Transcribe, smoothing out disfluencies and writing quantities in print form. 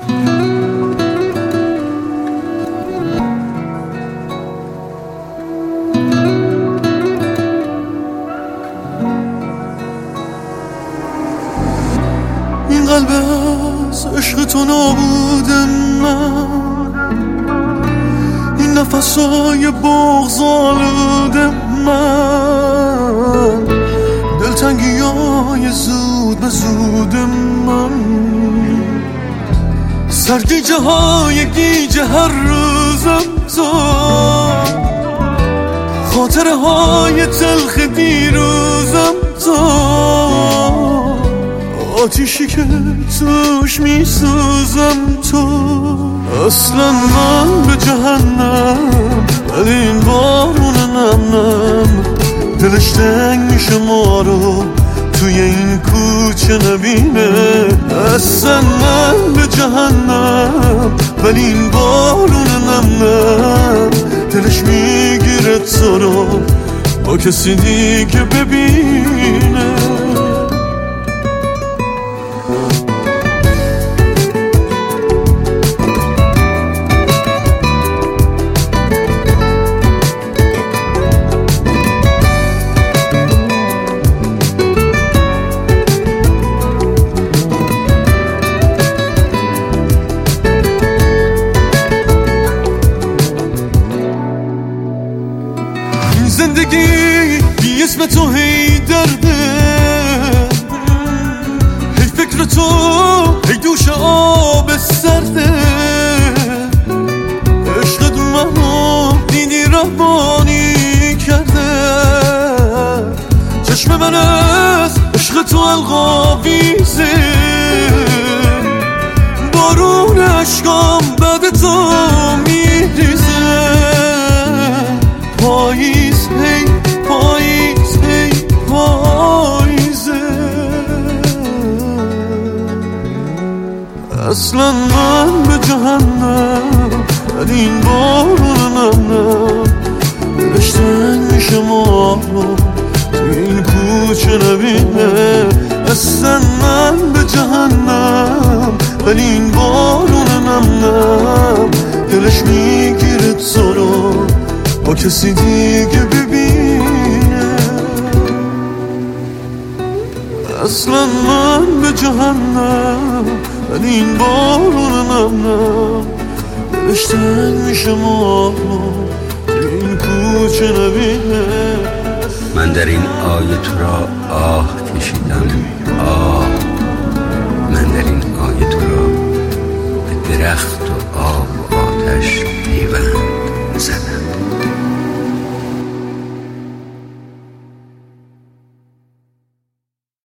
این قلب از عشق تو نابود من، این نفسای بغض آلود من، دلتنگی های زود به زود من، سرگیجه های گیجه هر روزم تو، خاطره های تلخ دیروزم تو، آتیشی که توش میسوزم تو. اصلا من به جهنم ولی این بارون نم نم دلش تنگ میشه ما رو توی این کوچه نبینه. اصلا من به جهنم ولی این بارون نم نم دلش میگیره تو رو با کسی دیگه ببینه. زندگی بی اسم تو هی درده، هی فکر تو هی دوش آب سرده، عشقت منو دیدی روانی کرده، چشم من از عشق تو القاویزه، بارون عشقام بعد تو میریزه. پاییز هی پاییز هی پاییزه. اصلا من به جهنم ولی این بارون نم دلش تنگ میشه ما رو توی این کوچه نبینه. اصلا من به جهنم ولی این بارون نم دلش میگیره تو رو با کسی دیگه ببینه. اصلا من به جهنم ولی این بارون نم دلش تنگ میشه ما رو این کوچه نبینه. من در این آیه تو را آه کشیدم، آه. من در این آیه تو را به درخت و آب و آتش پیوند